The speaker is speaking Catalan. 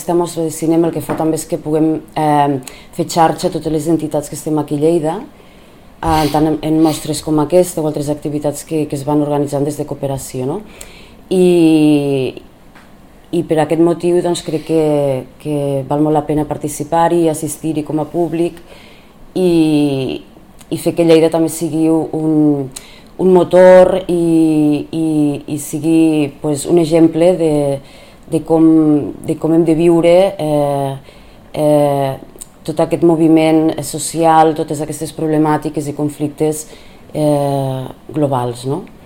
Aquesta mostra de cinema el que fa també és que puguem fer xarxa a totes les entitats que estem aquí a Lleida, tant en mostres com aquesta o altres activitats que es van organitzant des de cooperació, no? I per aquest motiu doncs, crec que val molt la pena participar-hi, assistir-hi com a públic i fer que Lleida també sigui un motor i sigui pues, un exemple de com hem de viure tot aquest moviment social, totes aquestes problemàtiques i conflictes globals, no?